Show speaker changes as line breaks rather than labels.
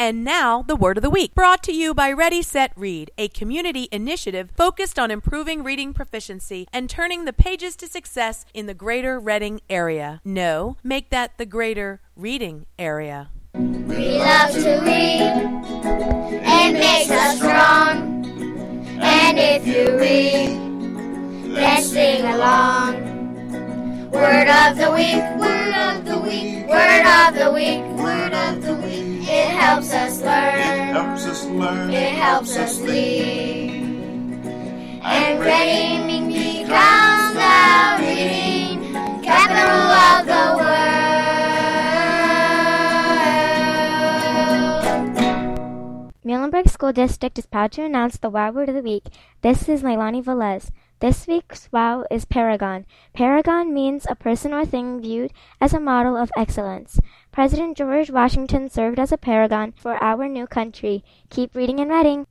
And now, the Word of the Week, brought to you by Ready, Set, Read, a community initiative focused on improving reading proficiency and turning the pages to success in the greater Reading area. No, make that the greater reading area.
We love to read. It makes us strong. And if you read, then sing along. Word of the week, word of the week, word of the week, word of the week. It helps us learn, it helps us lead. And reading becomes the reading capital of the world.
Muhlenberg School District is proud to announce the WOW Word of the Week. This is Leilani Velez. This week's WOW is paragon. Paragon means a person or thing viewed as a model of excellence. President George Washington served as a paragon for our new country. Keep reading and reading.